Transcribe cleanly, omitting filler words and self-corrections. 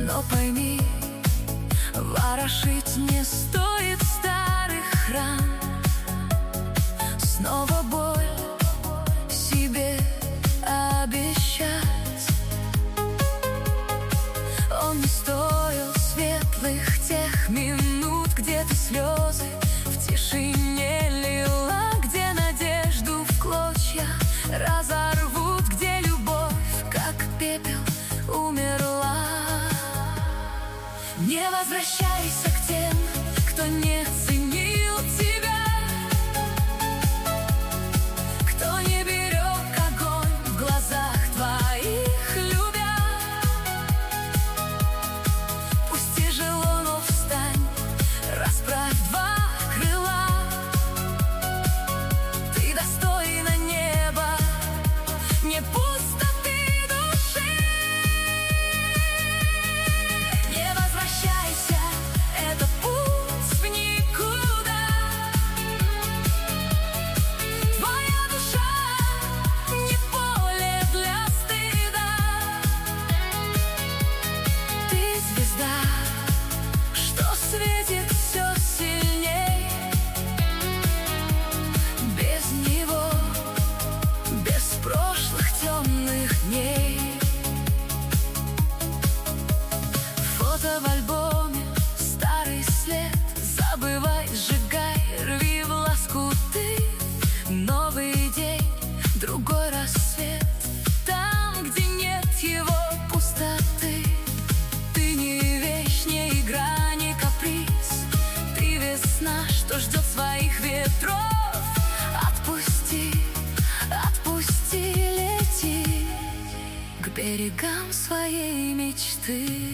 Но пойми, ворошить не стоит старых ран. Снова боль себе обещать. Он не стоил светлых тех минут, где ты слезы в тишине лила, где надежду в клочья разорвут, где любовь, как пепел, умерла. Не возвращайся к тем, кто не ценил тебя, кто не берег огонь в глазах твоих, любя. Пусть тяжело, но встань, расправь два крыла. Ты достойна неба, не пустоты души. Не возвращайся, это путь в никуда. Твоя душа не поле для стыда. Ты звезда, что светит все сильней. Без него, без прошлых темных дней. Фото в альбоме, старый след. Забывай, сжигай, рви в лоскуты. Новый день, другой рассвет. Там, где нет его пустоты. Ты не вещь, не игра, не каприз. Ты весна, что ждет своих ветров. Отпусти, отпусти, лети к берегам своей мечты.